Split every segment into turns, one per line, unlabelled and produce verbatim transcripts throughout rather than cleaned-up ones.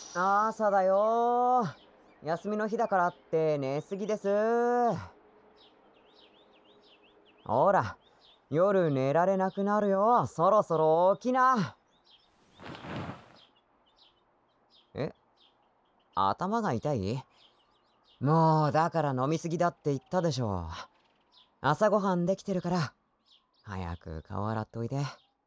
朝だよー。休みの日だからって寝すぎです。ほら、夜寝られなくなるよ。そろそろ起きな。え、頭が痛い？もう、だから飲みすぎだって言ったでしょ。朝ごはんできてるから、早く顔洗っといて。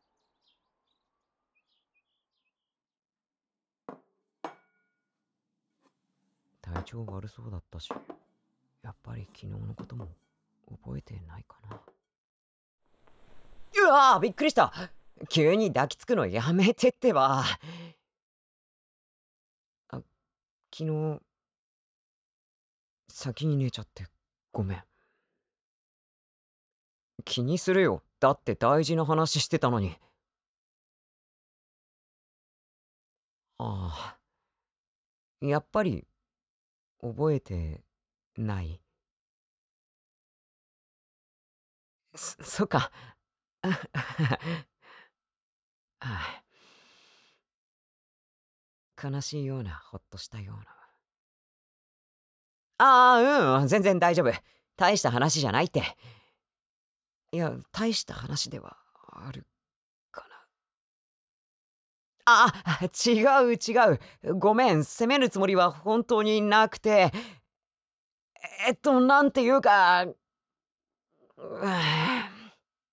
体調悪そうだったし、やっぱり昨日のことも覚えてないかな。うわー、びっくりした。急に抱きつくのやめてってば。あ、昨日、先に寝ちゃってごめん。気にするよ。だって大事な話してたのに。ああ、やっぱり覚えてない。そそっか。あ悲しいような、ほっとしたような。ああ、うん、全然大丈夫。大した話じゃないって。いや、大した話ではあるかな。ああ、違う違う。ごめん、責めるつもりは本当になくて、えっと、なんていうか、うー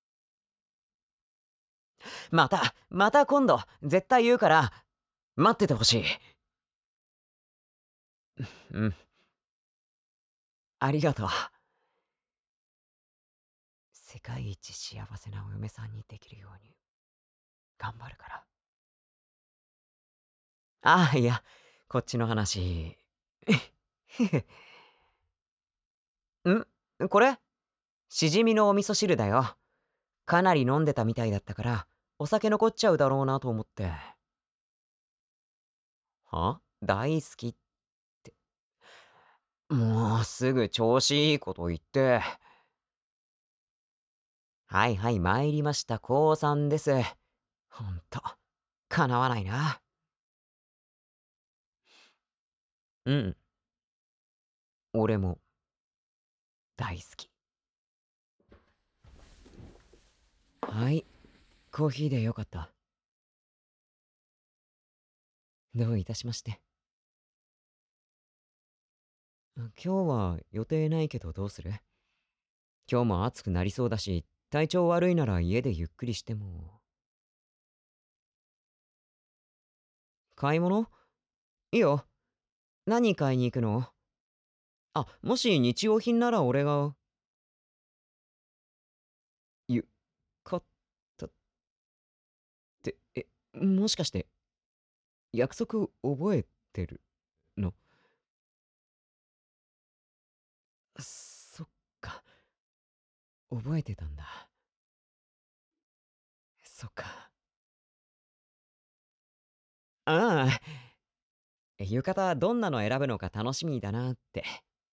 また、また今度、絶対言うから、待っててほしい。うん、ありがとう。世界一幸せなお嫁さんにできるように、頑張るから。ああ、いや、こっちの話。んこれしじみのお味噌汁だよ。かなり飲んでたみたいだったから、お酒残っちゃうだろうなと思って。は大好きって。もうすぐ調子いいこと言って。はいはい、参りました。高さんです。ほんと、叶わないな。うん、俺も大好き。はい、コーヒーでよかった。どういたしまして。今日は予定ないけどどうする？今日も暑くなりそうだし、体調悪いなら家でゆっくりしても。買い物？いいよ。何買いに行くの？あ、もし日用品なら俺が。ゆ、買ったって、え、もしかして、約束覚えてるの？そっか、覚えてたんだ。そっか。ああ、浴衣どんなの選ぶのか楽しみだなって。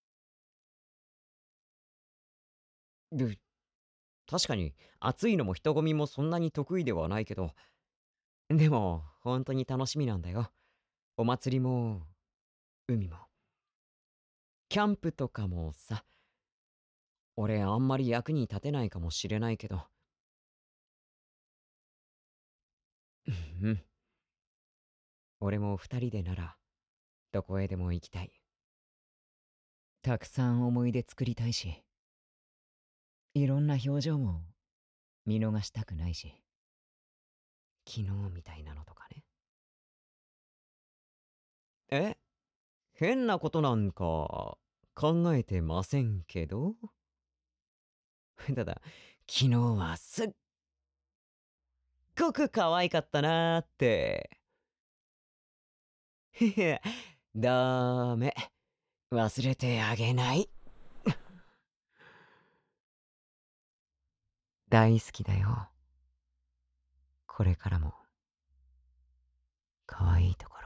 で、確かに暑いのも人混みもそんなに得意ではないけど、でも本当に楽しみなんだよ。お祭りも海もキャンプとかもさ。俺あんまり役に立てないかもしれないけど、うん、俺も二人でならどこへでも行きたい。たくさん思い出作りたいし、いろんな表情も見逃したくないし、昨日みたいなのとかね。え、変なことなんか考えてませんけど。ただ、昨日はすっごく可愛かったなーって。へへ、ダメ。忘れてあげない。大好きだよ。これからも可愛いとこ